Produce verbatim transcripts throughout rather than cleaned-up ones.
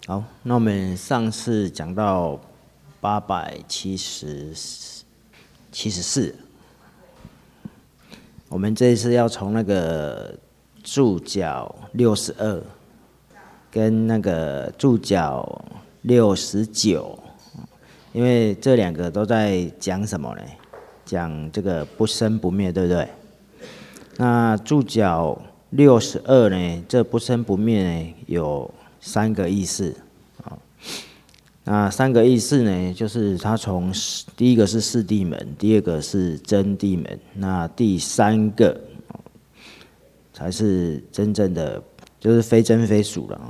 好，那我们上次讲到八百七十七十四，我们这一次要从那个注脚六十二跟那个注脚六十九，因为这两个都在讲什么呢？讲这个不生不灭，对不对？那注脚六十二呢，这不生不灭呢有三个意思啊。那三个意思呢，就是它从第一个是四谛门，第二个是真谛门，那第三个才是真正的，就是非真非俗了啊。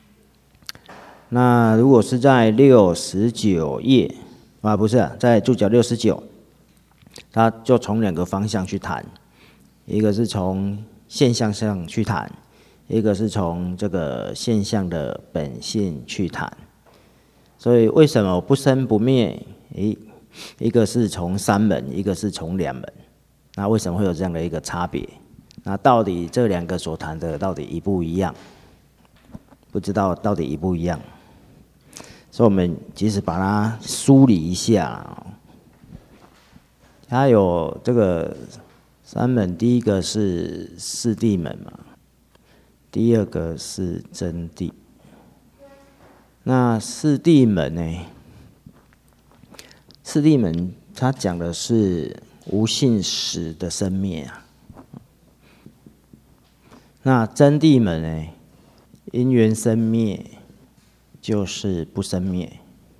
那如果是在六十九页啊，不是啊，在注脚六十九，它就从两个方向去谈，一个是从现象上去谈，一个是从这个现象的本性去谈。所以为什么不生不灭？诶，一个是从三门，一个是从两门。那为什么会有这样的一个差别？那到底这两个所谈的到底一不一样？不知道到底一不一样。所以我们即使把它梳理一下，它有这个三门，第一个是四谛门嘛，第二个是真谛。那四谛门呢？四谛门它讲的是无性实的生灭啊。那真谛门呢？因缘生灭就是不生灭。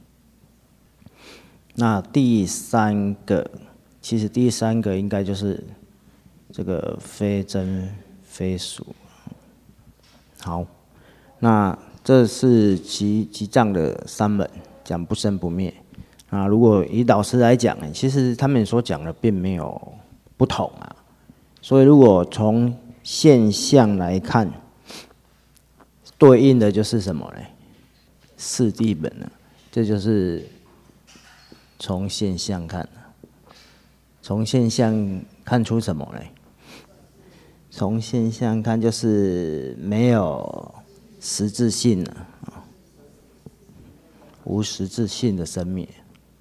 那第三个，其实第三个应该就是这个非真非俗。好，那这是集集藏的三门，讲不生不灭。啊，如果以导师来讲，其实他们所讲的并没有不同啊。所以如果从现象来看，对应的就是什么呢？四谛门啊，这就是从现象看。从现象看出什么呢？从现象看就是没有实质性啊，无实质性的生灭。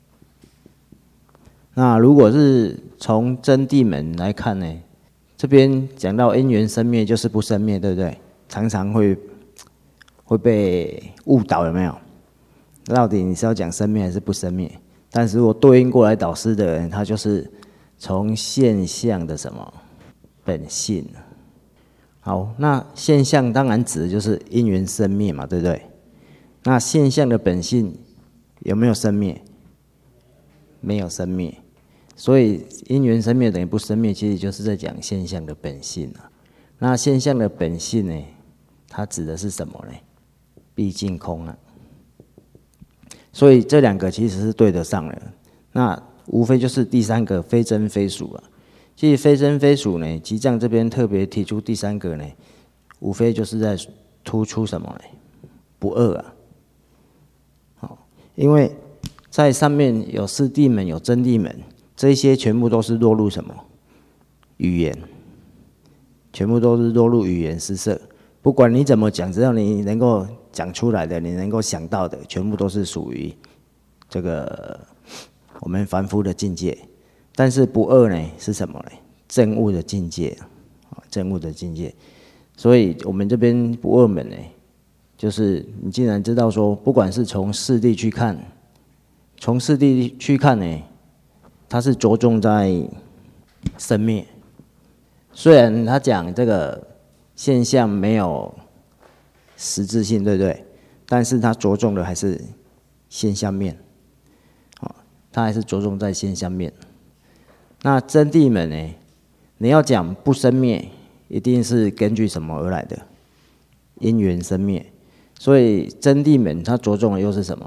那如果是从真谛门来看呢，这边讲到因缘生灭就是不生灭，对不对？常常会会被误导，有没有？到底你是要讲生灭还是不生灭？但是如果对应过来导师的人，他就是从现象的什么本性。好，那现象当然指的就是因缘生灭嘛，对不对？那现象的本性有没有生灭？没有生灭，所以因缘生灭等于不生灭，其实就是在讲现象的本性啊。那现象的本性呢，它指的是什么呢？毕竟空啊。所以这两个其实是对得上的。那无非就是第三个非真非俗啊。其实非真非俗呢，集藏这边特别提出第三个呢，无非就是在突出什么呢？不二啊。好，因为在上面有四谛门，有真谛门，这些全部都是落入什么？语言，全部都是落入语言施设。不管你怎么讲，只要你能够讲出来的，你能够想到的，全部都是属于这个我们凡夫的境界。但是不二呢是什么呢？证悟的境界，证悟的境界。所以我们这边不二门呢，就是你既然知道说，不管是从四谛去看，从四谛去看呢，它是着重在生灭。虽然他讲这个现象没有实质性，对不对？但是它着重的还是现象面，它还是着重在现象面。那真谛门呢？你要讲不生灭，一定是根据什么而来的？因缘生灭。所以真谛门它着重的又是什么？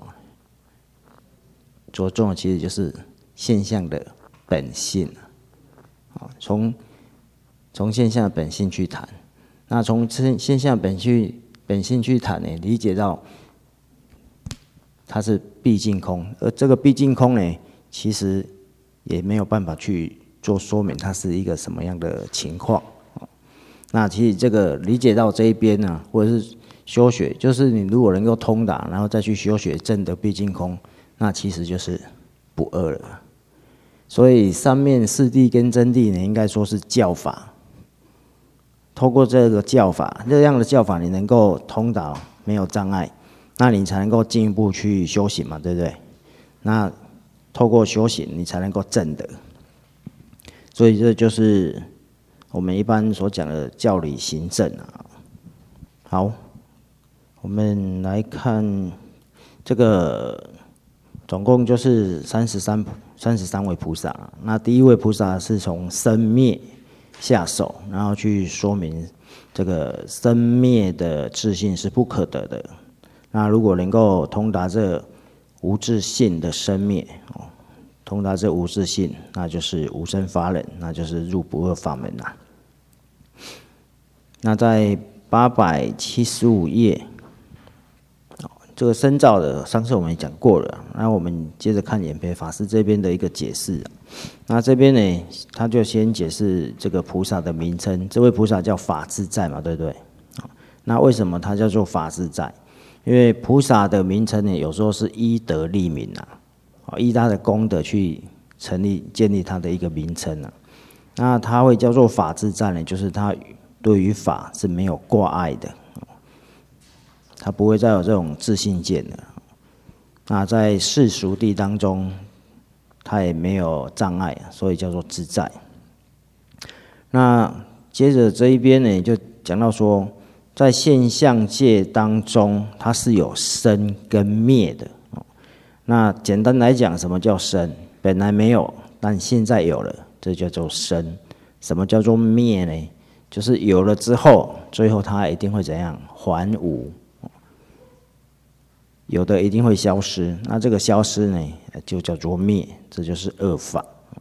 着重的其实就是现象的本性。从从现象的本性去谈。那从现象本去本性去谈呢，理解到它是毕竟空，而这个毕竟空呢，其实也没有办法去做说明它是一个什么样的情况。 那其实这个理解到这一边呢、啊，或者是修学，就是你如果能够通达，然后再去修学证得毕竟空，那其实就是不二了。所以三面四谛跟真谛呢，应该说是教法。透过这个教法，这样的教法你能够通达，没有障碍，那你才能够进一步去修行嘛，对不对？那透过修行，你才能够证得。所以这就是我们一般所讲的教理行证啊。好，我们来看这个，总共就是三十三三十三位菩萨。那第一位菩萨是从生灭下手，然后去说明这个生灭的自性是不可得的。那如果能够通达这无自性的生灭，通达这无自性，那就是无生法忍，那就是入不二法门啦。那在八百七十五页，这个深造的，上次我们也讲过了。那我们接着看演培法师这边的一个解释。那这边呢，他就先解释这个菩萨的名称。这位菩萨叫法自在嘛，对不对？那为什么他叫做法自在？因为菩萨的名称呢，有时候是依德立名啊，依他的功德去成立建立他的一个名称啊。那他会叫做法自在呢，就是他对于法是没有挂碍的。他不会再有这种自信见了。那在世俗谛当中，他也没有障碍，所以叫做自在。那接着这一边呢，就讲到说，在现象界当中，它是有生跟灭的。那简单来讲，什么叫生？本来没有，但现在有了，这叫做生。什么叫做灭呢？就是有了之后，最后它一定会怎样？还无。有的一定会消失，那这个消失呢，就叫做灭，这就是二法。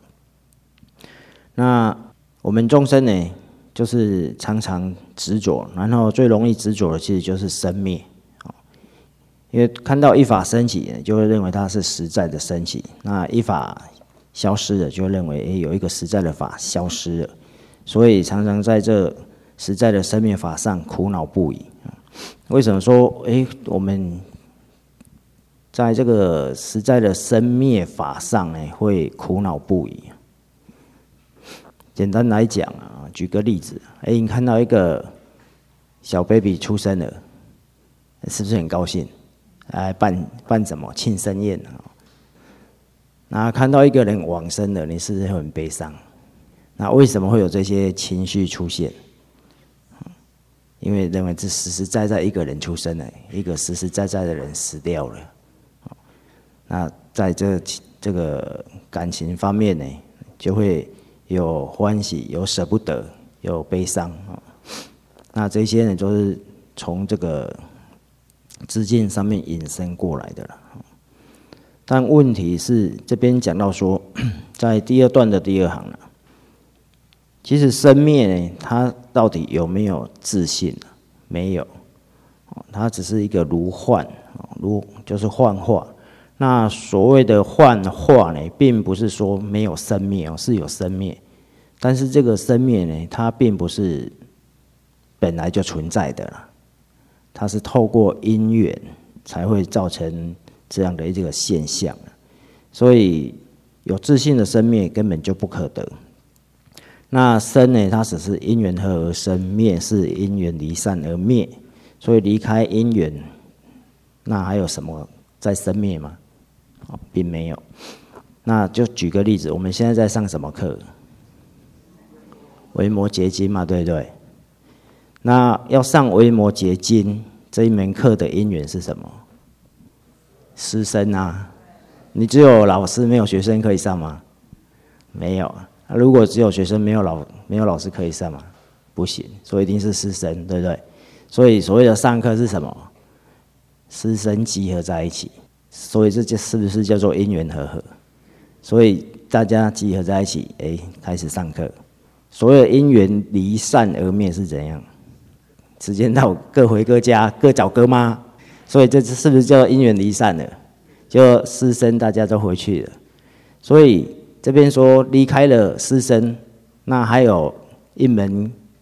那我们众生呢，就是常常执着，然后最容易执着的其实就是生灭。因为看到一法升起，就会认为它是实在的升起；那一法消失了，就会认为诶有一个实在的法消失了，所以常常在这实在的生灭法上苦恼不已。为什么说诶我们在这个实在的生灭法上呢，会苦恼不已？简单来讲啊，举个例子，哎，你看到一个小 baby 出生了，是不是很高兴？来办办什么庆生宴啊？那看到一个人往生了，你是不是会很悲伤？那为什么会有这些情绪出现？因为认为这实实在在一个人出生了，一个实实在在的人死掉了。那在这这个感情方面呢，就会有欢喜，有舍不得，有悲伤啊。那这些呢，都是从这个知见上面引申过来的了。但问题是，这边讲到说，在第二段的第二行了，其实生灭呢，它到底有没有自性？没有，它只是一个如幻，如就是幻化。那所谓的幻化呢，并不是说没有生灭哦，是有生灭，但是这个生灭呢，它并不是本来就存在的啦，它是透过因缘才会造成这样的一个现象，所以有自性的生灭根本就不可得。那生呢，它只是因缘合而生，灭是因缘离散而灭，所以离开因缘，那还有什么在生灭吗？并没有。那就举个例子，我们现在在上什么课？维摩诘经嘛，对不对？那要上维摩诘经这一门课的因缘是什么？师生啊，你只有老师没有学生可以上吗？没有。如果只有学生没有老没有老师可以上吗？不行，所以一定是师生，对不对？所以所谓的上课是什么？师生集合在一起。所以这就是不是叫做因缘和合？所以大家集合在一起，哎，开始上课。所有因缘离散而灭是怎样？时间到，各回各家，各找各妈。所以这是不是叫因缘离散了？就师生大家都回去了。所以这边说离开了师生，那还有一门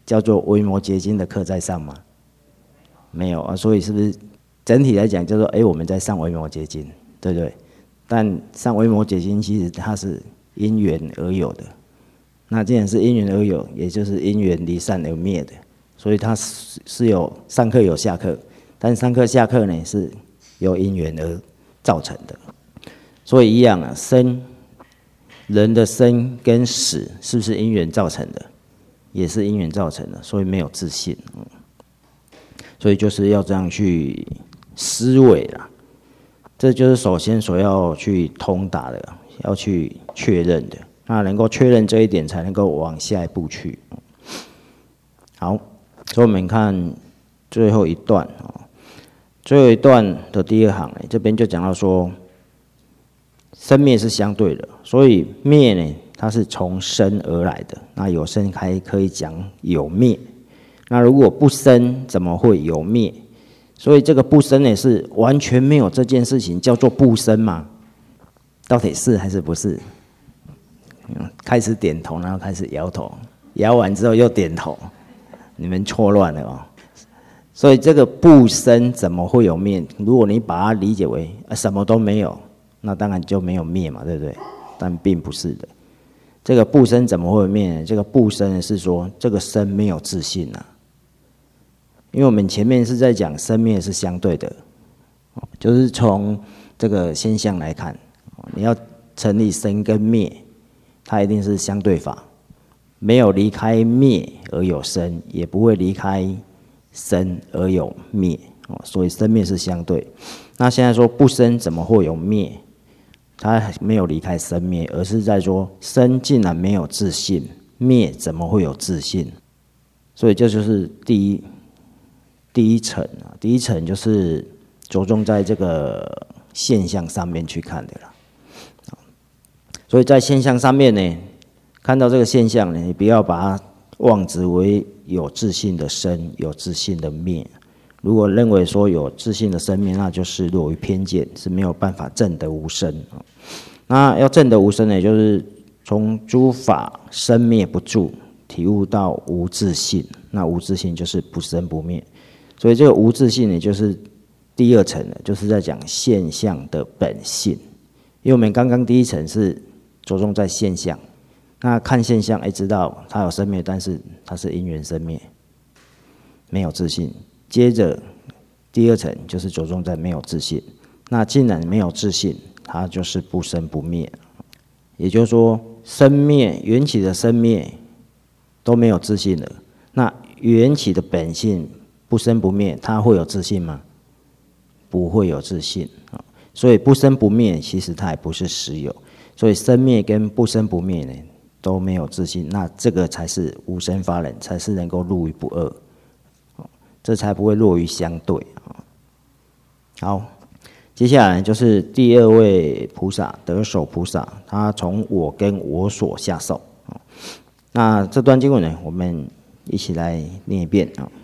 叫做维摩诘经的课在上吗？没有啊，所以是不是整体来讲叫做哎我们在上维摩诘经，对不对？但上维摩诘经其实它是因缘而有的，那既然是因缘而有，也就是因缘离散而灭的，所以它是是有上课有下课，但上课下课呢是由因缘而造成的，所以一样啊，生人的生跟死是不是因缘造成的？也是因缘造成的，所以没有自信，嗯，所以就是要这样去思维啦。这就是首先所要去通达的，要去确认的。那能够确认这一点，才能够往下一步去。好，所以我们看最后一段，最后一段的第二行，这边就讲到说，生灭是相对的，所以灭呢，它是从生而来的。那有生还可以讲有灭，那如果不生，怎么会有灭？所以这个不生呢，是完全没有这件事情，叫做不生嘛？到底是还是不是？开始点头，然后开始摇头，摇完之后又点头，你们错乱了哦。所以这个不生怎么会有灭？如果你把它理解为什么都没有，那当然就没有灭嘛，对不对？但并不是的。这个不生怎么会有灭呢？这个不生是说这个生没有自信啊。因为我们前面是在讲生灭是相对的，就是从这个现象来看，你要成立生跟灭，它一定是相对法，没有离开灭而有生，也不会离开生而有灭，所以生灭是相对。那现在说不生怎么会有灭？它没有离开生灭，而是在说生既然没有自信，灭怎么会有自信？所以这就是第一。第一层啊，第一层就是着重在这个现象上面去看的啦。所以在现象上面呢，看到这个现象呢，你不要把它妄执为有自信的生，有自信的灭。如果认为说有自信的生灭，那就是落于偏见，是没有办法证得无生。那要证得无生呢，就是从诸法生灭不住，体悟到无自性。那无自性就是不生不灭。所以这个无自性呢，就是第二层的，就是在讲现象的本性。因为我们刚刚第一层是着重在现象，那看现象，哎，知道它有生灭，但是它是因缘生灭，没有自信。接着第二层就是着重在没有自信。那既然没有自信，它就是不生不灭。也就是说，生灭缘起的生灭都没有自信了，那缘起的本性不生不灭，它会有自信吗？不会有自信啊。所以不生不灭，其实它也不是实有。所以生灭跟不生不灭呢，都没有自信，那这个才是无生法忍，才是能够入于不二，这才不会落于相对。好，接下来就是第二位菩萨，得手菩萨，他从我跟我所下受。那这段经文呢，我们一起来念一遍啊。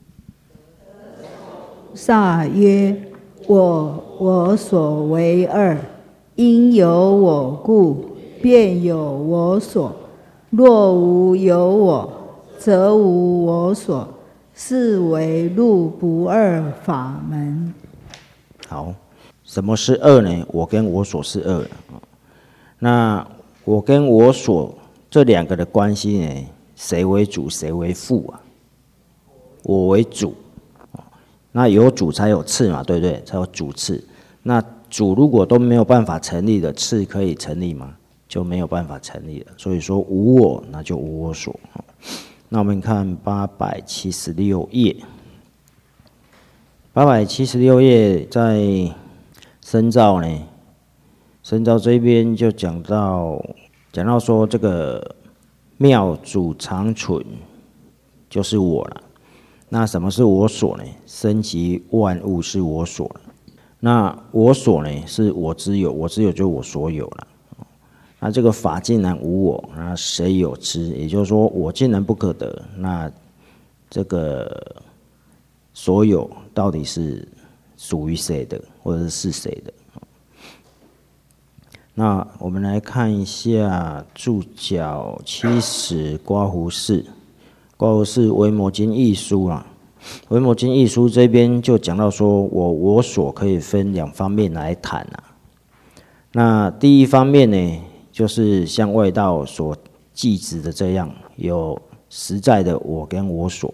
菩萨曰：我我所为二，因有我故，便有我所。若无有我，则无我所。是为入不二法门。 好，什么是二呢？我跟我所是二。那我跟我所这两个的关系呢？谁为主，谁为副啊？我为主。那有主才有次嘛，对不对？才有主次。那主如果都没有办法成立的，次可以成立吗？就没有办法成立了。所以说无我，那就无我所。那我们看八百七十六页，八百七十六页在深造呢，深造这边就讲到讲到说这个妙主常存就是我了。那什么是我所呢？生及万物是我所了。那我所呢，是我之有，我之有就是我所有了。那这个法竟然无我，那谁有之？也就是说，我竟然不可得，那这个所有到底是属于谁的，或者是谁的？那我们来看一下注脚七十刮胡四。 或是《维摩经义书》啊，《维摩经义书》这边就讲到说，我我所可以分两方面来谈啊。那第一方面呢，就是像外道所记指的这样，有实在的我跟我所。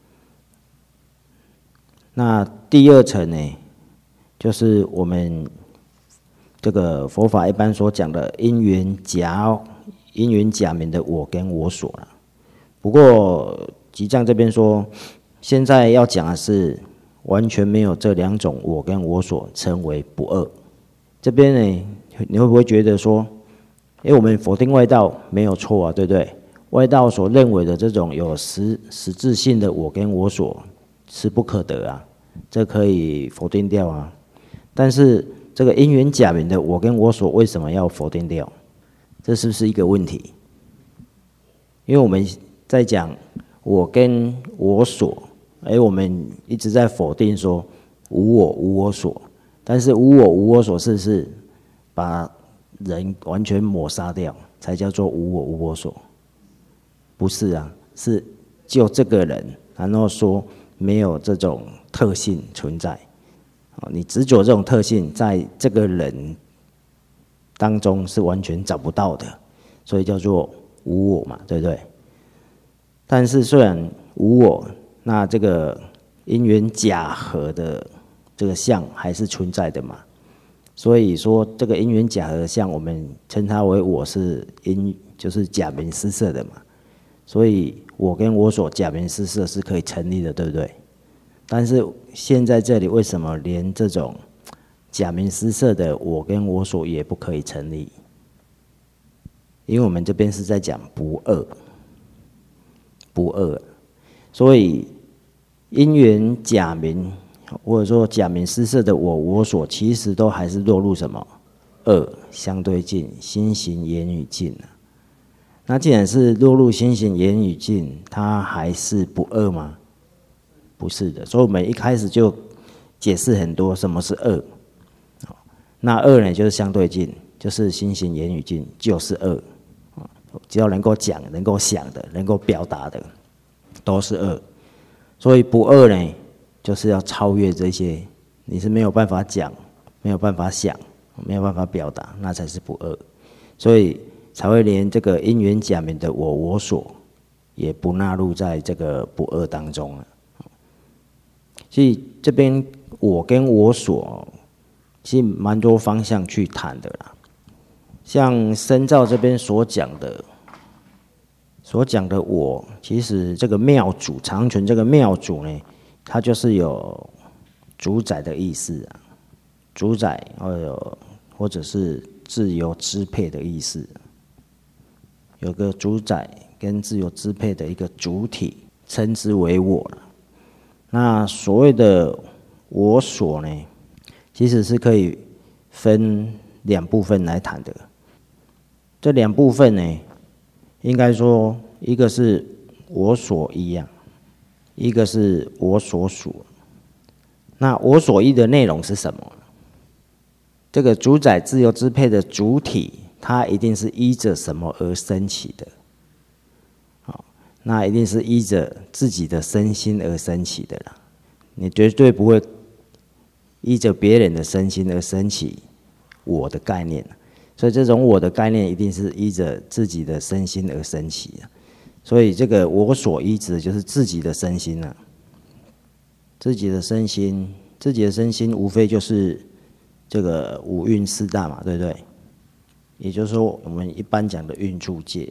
那第二层呢，就是我们这个佛法一般所讲的因缘假因缘假名的我跟我所了。不过吉藏这边说，现在要讲的是完全没有这两种我跟我所，称为不二。这边呢，你会不会觉得说，因为我们否定外道没有错啊，对不对？外道所认为的这种有实实质性的我跟我所是不可得啊，这可以否定掉啊。但是这个因缘假名的我跟我所为什么要否定掉？这是不是一个问题？因为我们在讲我跟我所，而我们一直在否定说无我无我所，但是无我无我所是是把人完全抹杀掉，才叫做无我无我所。不是啊，是就这个人，然后说没有这种特性存在。你执着这种特性，在这个人当中是完全找不到的，所以叫做无我嘛，对不对？但是虽然无我，那这个因缘假合的这个相还是存在的嘛。所以说这个因缘假合的相，我们称它为我是因，就是假名施设的嘛。所以我跟我所假名施设是可以成立的，对不对？但是现在这里为什么连这种假名施设的我跟我所也不可以成立？因为我们这边是在讲不二，不二，所以因缘假名或者说假名施设的我我所，其实都还是落入什么二相对境，心行言语境啊。那既然是落入心行言语境，它还是不二吗？不是的，所以我们一开始就解释很多什么是二。那二呢，就是相对境，就是心行言语境，就是二。只要能够讲、能够想的、能够表达的，都是二。所以不二呢，就是要超越这些，你是没有办法讲、没有办法想、没有办法表达，那才是不二。所以才会连这个因缘假名的我我所，也不纳入在这个不二当中了。所以这边我跟我所，其实蛮多方向去谈的啦。像深造这边所讲的，所讲的我，其实这个妙主长存这个妙主呢，它就是有主宰的意思啊，主宰或者或者是自由支配的意思，有个主宰跟自由支配的一个主体，称之为我了。那所谓的我所呢，其实是可以分两部分来谈的。这两部分呢，应该说一个是我所依啊，一个是我所属。那我所依的内容是什么？这个主宰自由支配的主体，它一定是依着什么而升起的？好，那一定是依着自己的身心而升起的啦。你绝对不会依着别人的身心而升起我的概念。所以这种我的概念一定是依着自己的身心而升起的。所以这个我所依指的就是自己的身心啊，自己的身心，自己的身心无非就是这个五蕴四大嘛，对不对？也就是说我们一般讲的蕴处界，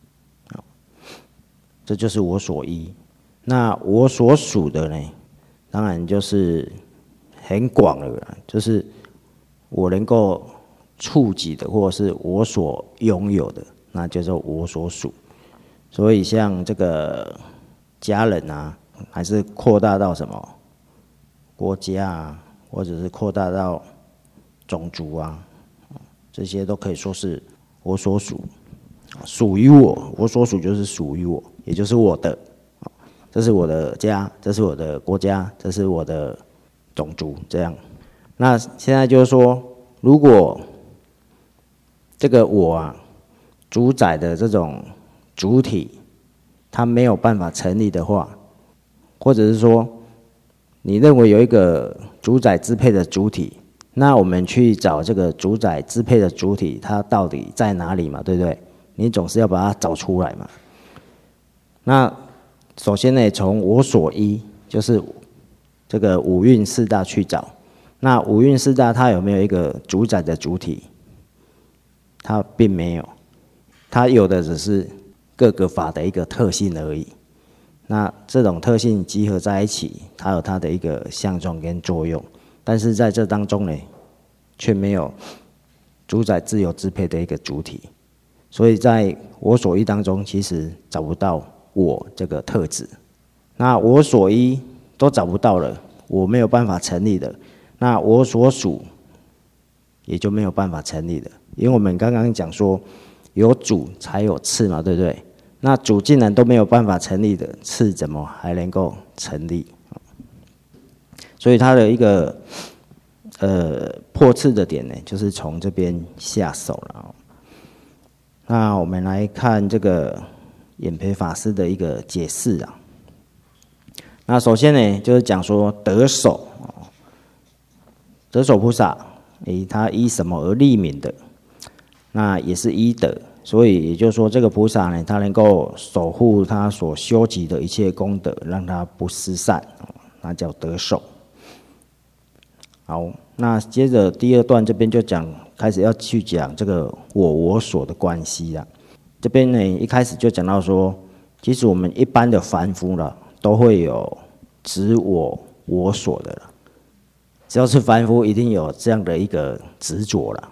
这就是我所依。那我所属的呢，当然就是很广了，就是我能够触及的，或者是我所拥有的，那叫做我所属。所以像这个家人啊，还是扩大到什么国家啊，或者是扩大到种族啊，这些都可以说是我所属，属于我，我所属就是属于我，也就是我的，这是我的家，这是我的国家，这是我的种族，这样。那现在就是说，如果这个我啊，主宰的这种主体它没有办法成立的话，或者是说你认为有一个主宰支配的主体，那我们去找这个主宰支配的主体，它到底在哪里嘛，对不对？你总是要把它找出来嘛。那首先呢，从我所依，就是这个五蕴四大去找。那五蕴四大它有没有一个主宰的主体？它并没有，它有的只是各个法的一个特性而已。那这种特性集合在一起，它有它的一个相状跟作用，但是在这当中呢，却没有主宰自由支配的一个主体，所以在我所依当中，其实找不到我这个特质。那我所依都找不到了，我没有办法成立的，那我所属也就没有办法成立的，因为我们刚刚讲说，有主才有次嘛，对不对？那主既然都没有办法成立的，次怎么还能够成立？所以它的一个呃破次的点呢，就是从这边下手了。那我们来看这个演培法师的一个解释啊。那首先呢，就是讲说得手，得手菩萨，诶，他依什么而立名的？那也是依德。所以也就是说，这个菩萨呢，他能够守护他所修集的一切功德，让他不失散，那叫得手。好，那接着第二段这边就讲，开始要去讲这个我我所的关系啦。这边呢，一开始就讲到说，其实我们一般的凡夫啦，都会有执我我所的啦。只要是凡夫，一定有这样的一个执着啦。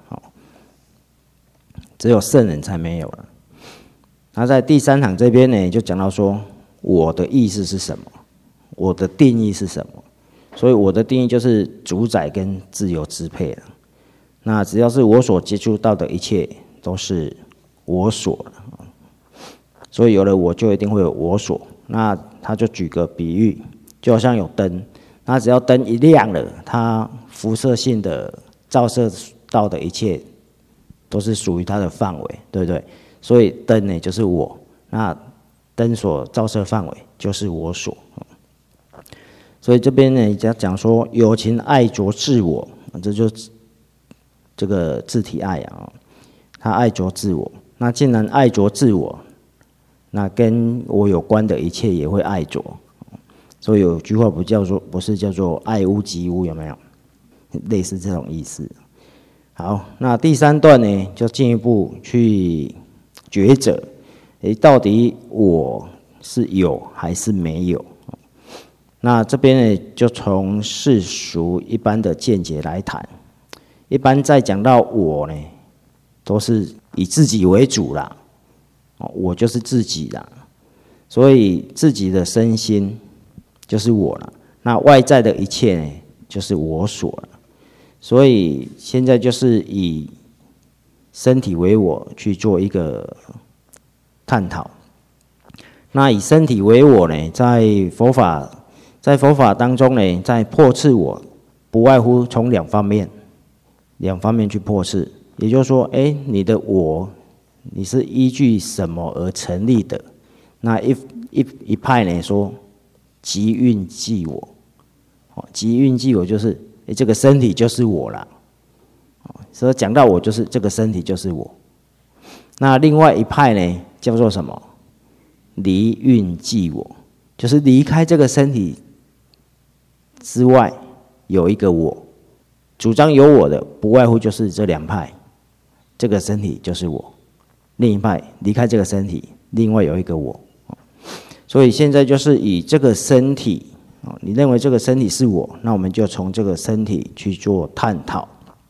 只有圣人才没有了。那在第三堂这边呢，就讲到说，我的意思是什么？我的定义是什么？所以我的定义就是主宰跟自由支配了。那只要是我所接触到的一切，都是我所了。所以有了我，就一定会有我所。那他就举个比喻，就好像有灯，那只要灯一亮了，它辐射性的照射到的一切，都是属于它的范围，对不对？所以灯呢就是我，那灯所照射范围就是我所。所以这边呢讲讲说有情爱着自我，这就是这个自体爱啊，他爱着自我。那既然爱着自我，那跟我有关的一切也会爱着。所以有句话不叫做不是叫做爱屋及乌，有没有？类似这种意思。好，那第三段呢，就进一步去抉择，诶，到底我是有还是没有？那这边呢，就从世俗一般的见解来谈。一般在讲到我呢，都是以自己为主啦，我就是自己啦，所以自己的身心就是我了。那外在的一切呢，就是我所了。所以现在就是以身体为我去做一个探讨。那以身体为我呢，在佛法在佛法当中呢，在破斥我，不外乎从两方面，两方面去破斥。也就是说，哎，你的我，你是依据什么而成立的？那一一一派呢说，即蕴即我，即蕴即我就是。这个身体就是我啦，所以讲到我就是这个身体就是我。那另外一派呢，叫做什么？离蕴即我，就是离开这个身体之外有一个我。主张有我的，不外乎就是这两派，这个身体就是我；另一派离开这个身体，另外有一个我。所以现在就是以这个身体。你认为这个身体是我，那我们就从这个身体去做探讨。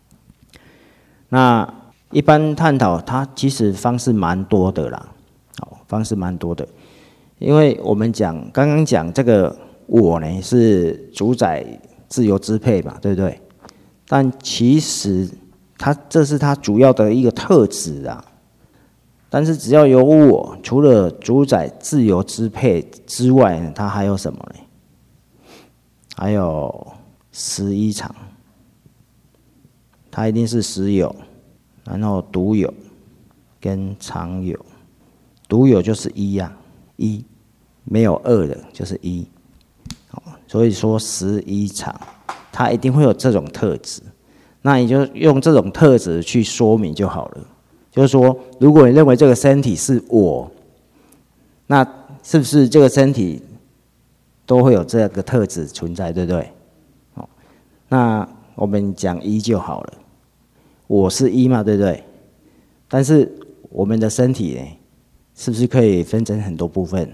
那一般探讨它其实方式蛮多的啦，方式蛮多的，因为我们讲刚刚讲这个我呢是主宰自由支配嘛，对不对？但其实它这是它主要的一个特质啊。但是只要有我，除了主宰自由支配之外，它还有什么呢？还有实一常，它一定是实有，然后独有跟常有。独有就是一呀、啊，一没有二的就是一。所以说十一场，它一定会有这种特质，那你就用这种特质去说明就好了。就是说，如果你认为这个身体是我，那是不是这个身体都会有这个特质存在，对不对？好，那我们讲一就好了。我是一嘛，对不对？但是我们的身体呢，是不是可以分成很多部分？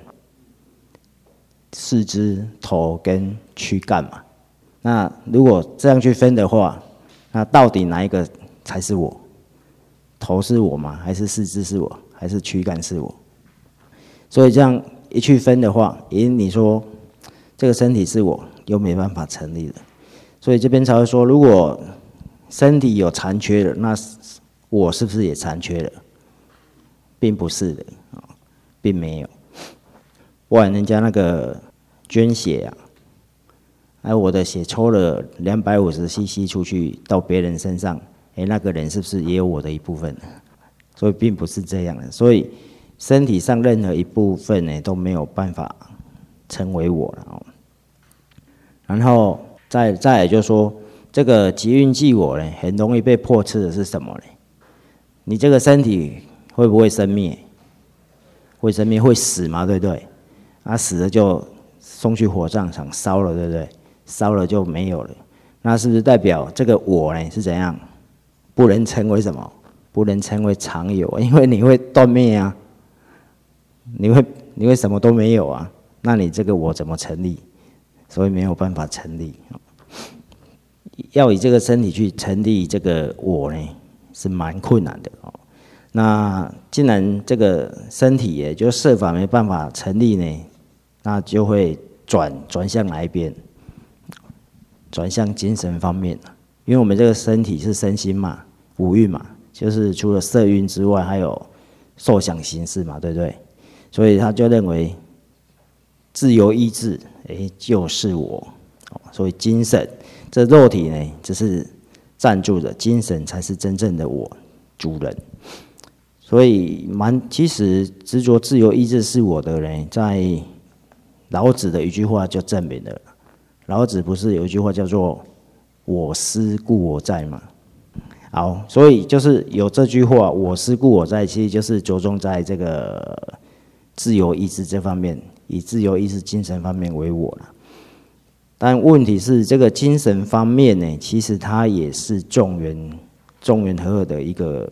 四肢、头跟躯干嘛？那如果这样去分的话，那到底哪一个才是我？头是我吗？还是四肢是我？还是躯干是我？所以这样一去分的话，咦，你说这个身体是我，又没办法成立了。所以这边才会说，如果身体有残缺了，那我是不是也残缺了？并不是的，并没有。不然人家那个捐血啊，哎，我的血抽了两百五十 C C 出去到别人身上，哎，那个人是不是也有我的一部分？所以并不是这样的。所以身体上任何一部分呢都没有办法成为我了。然后再再来就是说，这个即运即我呢，很容易被破斥的是什么呢？你这个身体会不会生灭？会生灭，会死嘛，对不对？啊，死了就送去火葬场烧了，对不对？烧了就没有了，那是不是代表这个我呢是怎样？不能成为什么？不能成为常有，因为你会断灭啊，你会你会什么都没有啊，那你这个我怎么成立？所以没有办法成立。要以这个身体去成立这个我呢，是蛮困难的哦。那既然这个身体也就设法没办法成立呢，那就会转转向哪一边？转向精神方面，因为我们这个身体是身心嘛，五蕴嘛，就是除了色蕴之外，还有受想行识嘛，对不对？所以他就认为自由意志，哎，就是我。所以精神，这肉体呢，只是暂住的，精神才是真正的我主人。所以蛮其实执着自由意志是我的人，在老子的一句话就证明了。老子不是有一句话叫做“我思故我在”吗？好，所以就是有这句话“我思故我在”，其实就是着重在这个自由意志这方面，以自由意志精神方面为我了。但问题是，这个精神方面呢，其实它也是众缘众缘和合的一个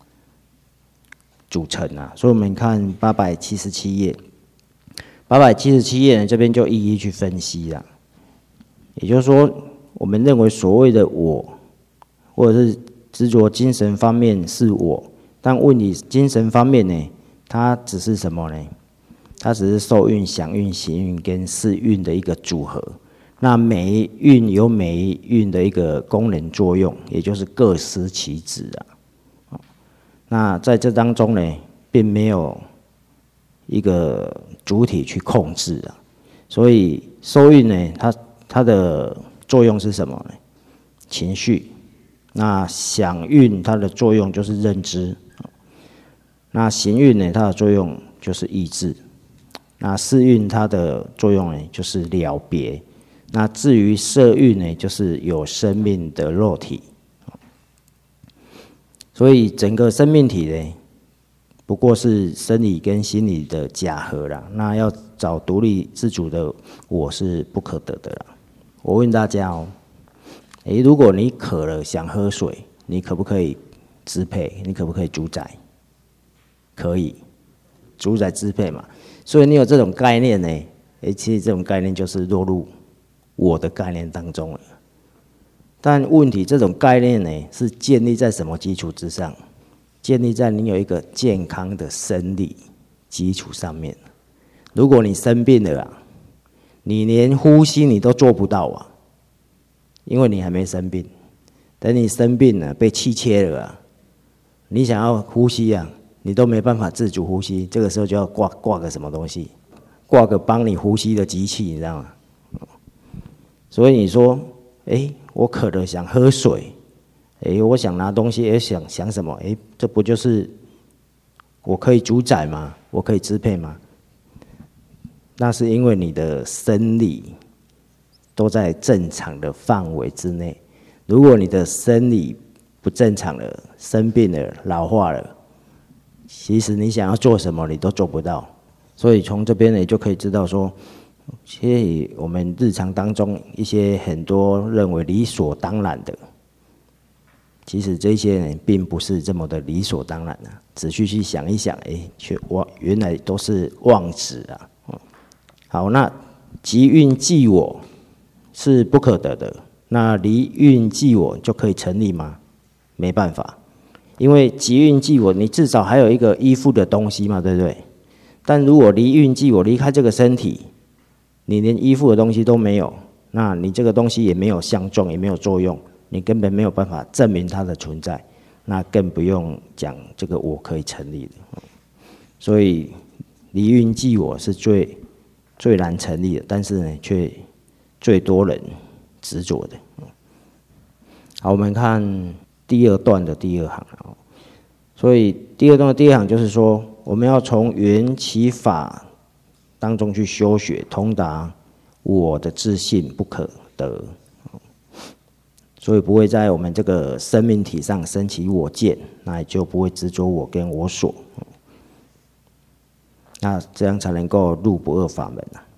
组成啊。所以我们看八百七十七页，八百七十七页呢，这边就一一去分析了。也就是说，我们认为所谓的我，或者是执着精神方面是我，但问题精神方面呢，它只是什么呢？它只是受蕴、想蕴、行蕴跟识蕴的一个组合。那每一蕴有每一蕴的一个功能作用，也就是各司其职啊。那在这当中呢，并没有一个主体去控制啊。所以受蕴呢，它它的作用是什么呢？情绪。那想蕴它的作用就是认知。那行蕴呢，它的作用就是意志。那识蕴它的作用呢，就是了别。那至于色蕴呢，就是有生命的肉体。所以整个生命体呢，不过是生理跟心理的假合啦。那要找独立自主的我是不可得的啦。我问大家哦，诶，如果你渴了想喝水，你可不可以支配？你可不可以主宰？可以，主宰支配嘛。所以你有这种概念呢，诶，其实这种概念就是落入我的概念当中了。但问题，这种概念呢，是建立在什么基础之上？建立在你有一个健康的生理基础上面。如果你生病了啊，你连呼吸你都做不到啊，因为你还没生病。等你生病了，被气切了啊，你想要呼吸啊，你都没办法自主呼吸。这个时候就要挂挂个什么东西，挂个帮你呼吸的机器，你知道吗？所以你说，哎，我渴了想喝水，哎，我想拿东西，哎，想想什么？哎，这不就是我可以主宰吗？我可以支配吗？ 那是因为你的生理都在正常的范围之内。如果你的生理不正常了，生病了，老化了，其实你想要做什么，你都做不到。所以从这边呢，就可以知道说，其实我们日常当中一些很多认为理所当然的，其实这些呢，并不是这么的理所当然啊。仔细去想一想，哎，却哇，原来都是妄执啊。好，那即运即我是不可得的，那离运即我就可以成立吗？没办法，因为即运即我，你至少还有一个依附的东西嘛，对不对？但如果离运即我，离开这个身体，你连依附的东西都没有，那你这个东西也没有相状，也没有作用，你根本没有办法证明它的存在，那更不用讲这个我可以成立的。所以离运即我是最最难成立的，但是呢，却最多人执着的。好，我们看第二段的第二行。所以第二段的第二行就是说，我们要从缘起法当中去修学，通达我的自性不可得，所以不会在我们这个生命体上升起我见，那也就不会执着我跟我所，那这样才能够入不二法门啊。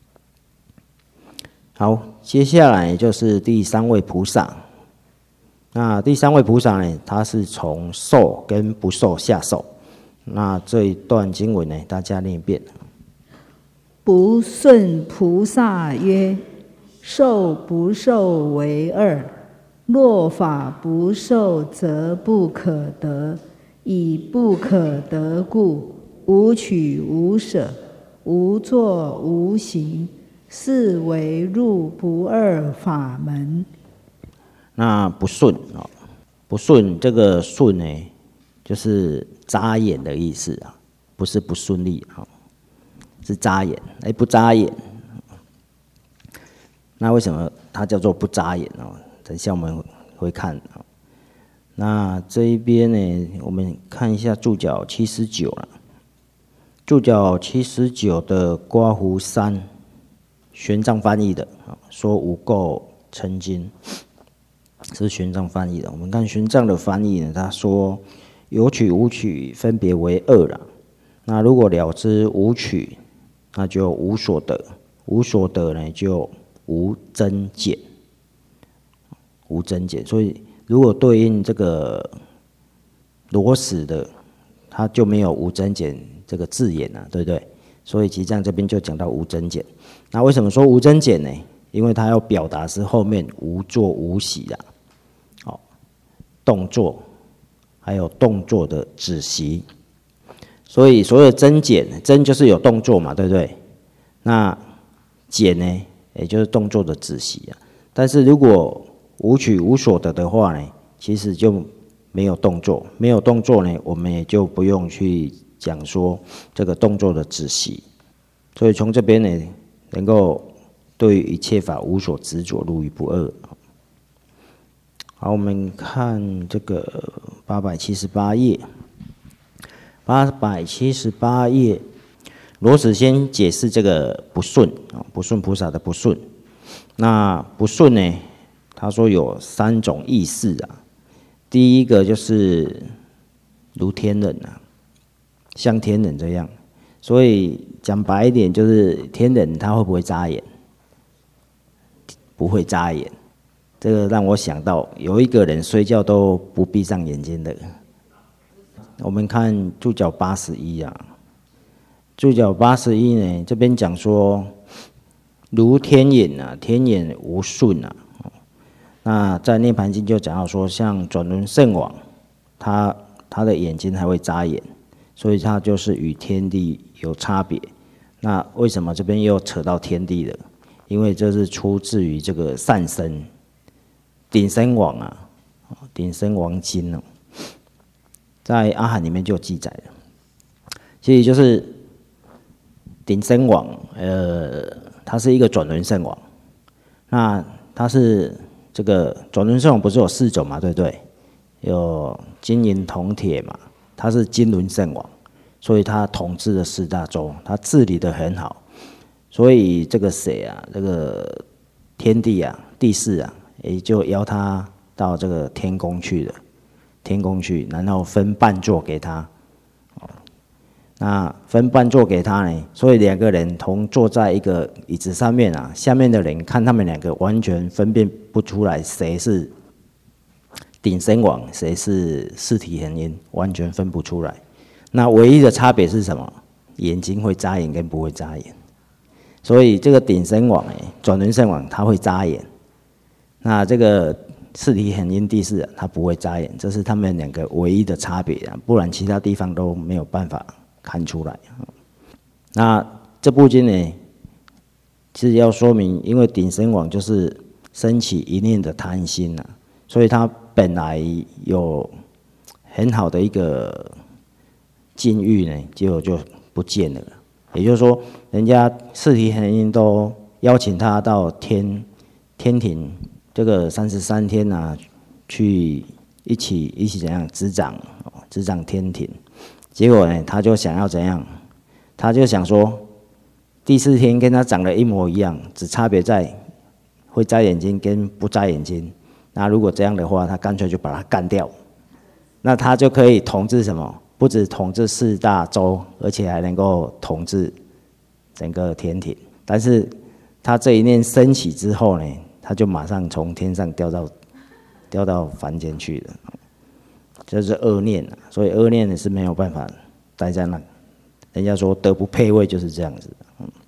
好，接下来就是第三位菩萨。那第三位菩萨呢，他是从受跟不受下手。那这一段经文呢，大家念一遍。 不顺菩萨曰：受不受为二，若法不受，则不可得。以不可得故，无取无舍，无作无行，是为入不二法门。 那不顺哦，不顺这个顺呢，就是眨眼的意思啊，不是不顺利啊，是眨眼，哎，不眨眼。那为什么它叫做不眨眼哦？等一下我们会看。那这一边呢，我们看一下注脚七十九了。注脚七十九的刮胡三，玄奘翻译的，说无垢成经。是玄奘翻译的。我们看玄奘的翻译呢，他说有取无取分别为二啦。那如果了知无取，那就无所得；无所得呢，就无增减。无增减，所以如果对应这个裸死的，它就没有无增减这个字眼啊，对不对？所以其实这样这边就讲到无增减。那为什么说无增减呢？因为它要表达是后面无作无息啊。动作，还有动作的止息，所以所有的增减，增就是有动作嘛，对不对？那减呢，也就是动作的止息啊。但是如果无取无所得的话呢，其实就没有动作，没有动作呢，我们也就不用去讲说这个动作的止息。所以从这边呢，能够对于一切法无所执着，入于不二。好，我们看这个八百七十八页。八百七十八页，罗子先解释这个不顺啊，不顺菩萨的不顺。那不顺呢，他说有三种意思啊。第一个就是如天人啊，像天人这样。所以讲白一点，就是天人他会不会眨眼？不会眨眼。这个让我想到有一个人睡觉都不闭上眼睛的。我们看注脚八十一啊，注脚八十一呢，这边讲说如天眼啊，天眼无顺啊。那在涅盘经就讲到说，像转轮圣王，他他的眼睛还会眨眼，所以他就是与天地有差别。那为什么这边又扯到天地了？因为这是出自于这个善生。顶生王啊，顶生王经哦，在阿含里面就有记载了。其实就是顶生王，呃，他是一个转轮圣王。那他是这个转轮圣王不是有四种嘛，对不对？有金银铜铁嘛，他是金轮圣王，所以他统治了四大洲，他治理得很好。 所以这个谁啊，这个天帝啊，帝释啊，也就邀他到这个天宫去了，天宫去，然后分半座给他。那分半座给他呢，所以两个人同坐在一个椅子上面啊，下面的人看他们两个完全分辨不出来谁是顶神王，谁是四体hen因，完全分不出来。那唯一的差别是什么？眼睛会眨眼跟不会眨眼。所以这个顶神王哎，转轮圣王他会眨眼，那这个四体hen因帝释啊，他不会眨眼，这是他们两个唯一的差别啊，不然其他地方都没有办法看出来。那这部经呢，是要说明，因为顶神王就是升起一念的贪心啊，所以他本来有很好的一个境遇呢，结果就不见了。也就是说，人家四体hen因都邀请他到天天庭这个三十三天啊，去一起一起怎样执掌执掌天庭。结果呢，他就想要怎样？他就想说，第四天跟他长得一模一样，只差别在会眨眼睛跟不眨眼睛。那如果这样的话，他干脆就把他干掉，那他就可以统治什么？不止统治四大洲，而且还能够统治整个天庭。但是他这一念升起之后呢，他就马上从天上掉到掉到凡间去了。这是恶念啊，所以恶念呢是没有办法待在那。人家说德不配位就是这样子。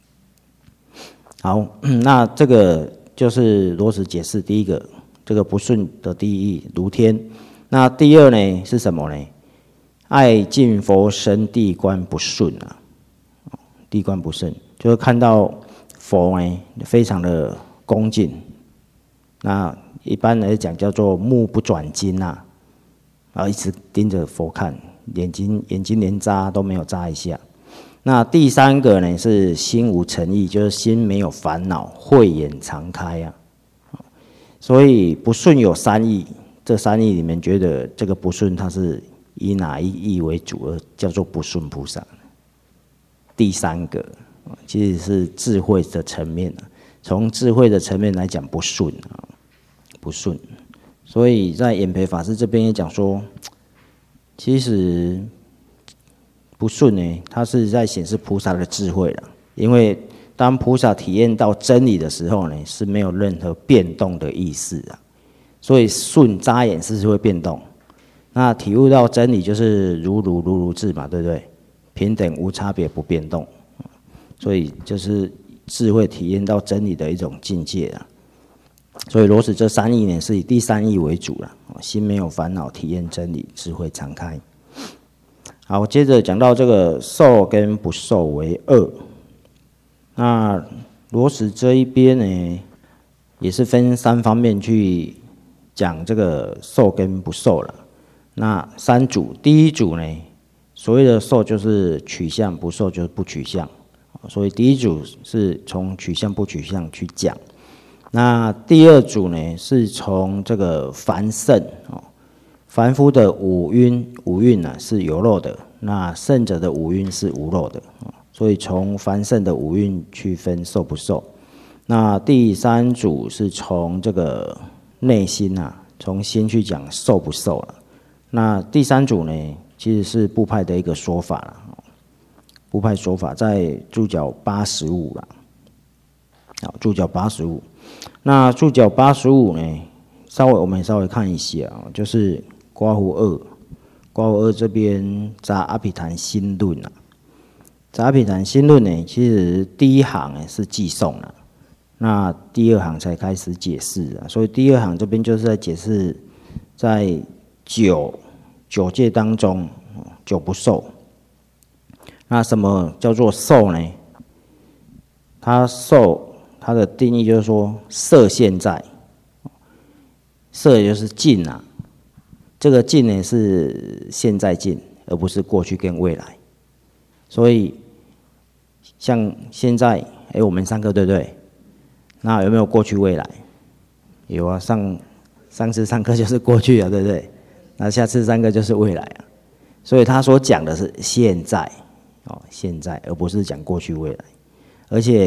好，那这个就是罗什解释第一个，这个不顺的第一如天。那第二呢是什么呢？爱敬佛身地观不顺啊，地观不顺，就是看到佛呢非常的恭敬，那一般来讲叫做目不转睛啊，啊一直盯着佛看，眼睛眼睛连眨都没有眨一下。那第三个呢是心无诚意，就是心没有烦恼，慧眼常开啊。所以不顺有三义，这三义里面觉得这个不顺它是以哪一义为主而叫做不顺菩萨？第三个其实是智慧的层面，从智慧的层面来讲不顺啊，不顺。所以在演培法师这边也讲说，其实不顺呢，它是在显示菩萨的智慧了。因为当菩萨体验到真理的时候呢，是没有任何变动的意思啊。所以顺眨眼是会变动。那体悟到真理就是如如如如智嘛，对不对？平等无差别不变动，所以就是智慧体验到真理的一种境界啊。所以罗什这三义呢，是以第三义为主了，心没有烦恼，体验真理，智慧常开。好，接着讲到这个受跟不受为二。那罗什这一边呢，也是分三方面去讲这个受跟不受了。那三组，第一组呢，所谓的受就是取向，不受就是不取向，所以第一组是从取向不取向去讲。那第二组呢，是从这个凡圣哦，凡夫的五蕴，五蕴呢是有漏的，那圣者的五蕴是无漏的，所以从凡圣的五蕴去分受不受。那第三组是从这个内心啊，从心去讲受不受了。那第三组呢，其实是部派的一个说法了，部派说法在注脚八十五了。好，注脚八十五。那注脚八十五呢，稍微我们稍微看一下啊，就是刮胡二，刮胡二这边杂阿毗昙心论啊，杂阿毗昙心论呢，其实第一行呢是寄送了，那第二行才开始解释啊，所以第二行这边就是在解释在九九界当中，九不受。那什么叫做受呢？它受它的定义就是说，色现在，色也就是境啊。这个境呢是现在境，而不是过去跟未来。所以像现在，哎，我们上课对不对？那有没有过去未来？有啊，上上次上课就是过去啊，对不对？那下次上课就是未来啊。所以他所讲的是现在，哦，现在，而不是讲过去未来。而且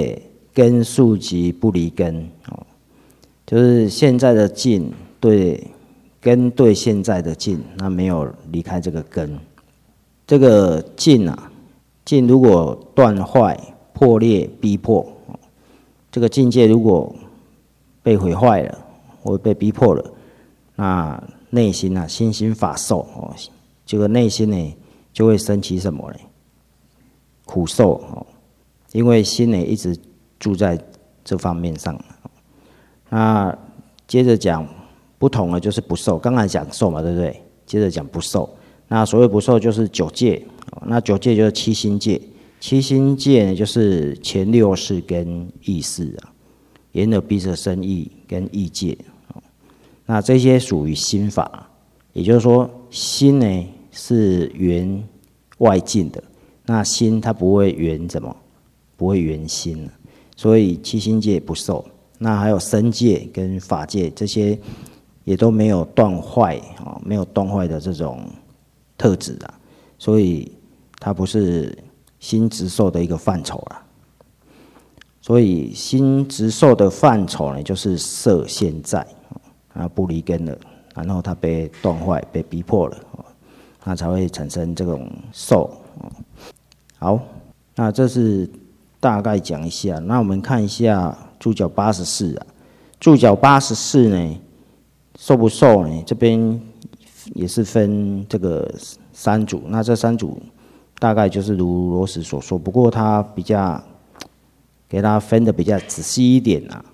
根树即不离根哦，就是现在的境对根对现在的境，那没有离开这个根。这个境啊，境如果断坏、破裂、逼迫，这个境界如果被毁坏了，或被逼迫了，那内心啊，心心法受哦，这个内心呢就会升起什么呢？苦受哦，因为心呢一直住在这方面上。那接着讲不同的就是不受，刚才讲受嘛，对不对？接着讲不受。那所谓不受就是九界，那九界就是七心界，七心界呢就是前六识跟意识啊，眼耳鼻舌身意跟意界。那这些属于心法，也就是说心呢是缘外境的，那心它不会缘什么？不会缘心，所以七心界不受。那还有身界跟法界这些也都没有断坏啊，没有断坏的这种特质啊，所以它不是心执受的一个范畴啦。所以心执受的范畴呢，就是色现在啊不离根了，然后它被断坏、被逼迫了，那才会产生这种受。好，那这是大概讲一下。那我们看一下注脚八十四啊，注脚八十四呢，受不受呢？这边也是分这个三组。那这三组大概就是如罗什所说，不过他比较给他分的比较仔细一点啊。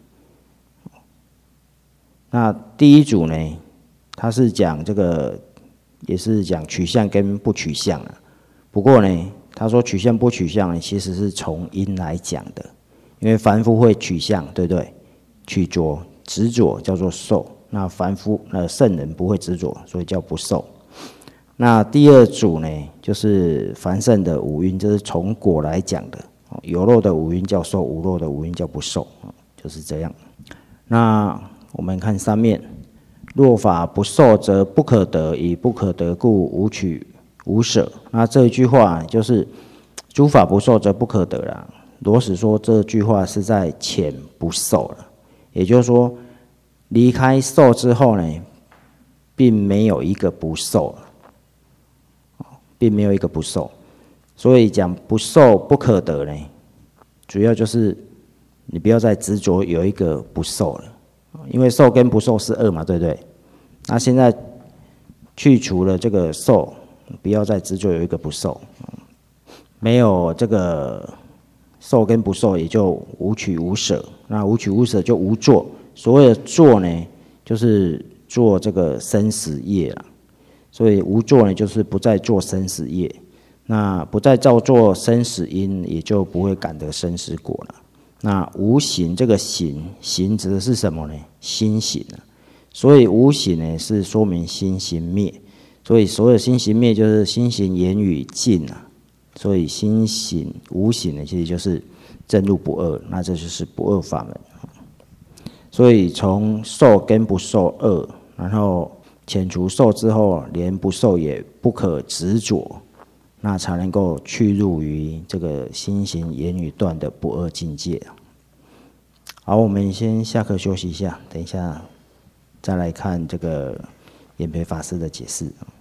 那第一组呢，他是讲这个，也是讲取向跟不取向啊。不过呢，他说取向不取向呢，其实是从因来讲的，因为凡夫会取向，对不对？取着、执着叫做受。那凡夫呃圣人不会执着，所以叫不受。那第二组呢，就是凡圣的五蕴，这是从果来讲的。有漏的五蕴叫受，无漏的五蕴叫不受，就是这样。那我们看上面，若法不受，则不可得，以不可得故，无取无舍。那这一句话就是诸法不受，则不可得啦。罗什说这句话是在遣不受了，也就是说，离开受之后呢，并没有一个不受了，并没有一个不受。所以讲不受不可得呢，主要就是你不要再执着有一个不受了，因为受跟不受是二嘛，对不对？那现在去除了这个受，不要再执着有一个不受，没有这个受跟不受，也就无取无舍。那无取无舍就无作。所谓的作呢，就是做这个生死业啦。所以无作呢，就是不再做生死业。那不再造作生死因，也就不会感得生死果了。那无形这个形，形指的是什么呢？心行啊。所以无形呢，是说明心行灭。所以所有心行灭，就是心行言语尽啊。所以心行无形呢，其实就是正入不二，那这就是不二法门。所以从受跟不受二，然后遣除受之后，连不受也不可执着。那才能够去入于这个心行言语断的不二境界。好，我们先下课休息一下，等一下再来看这个演培法师的解释。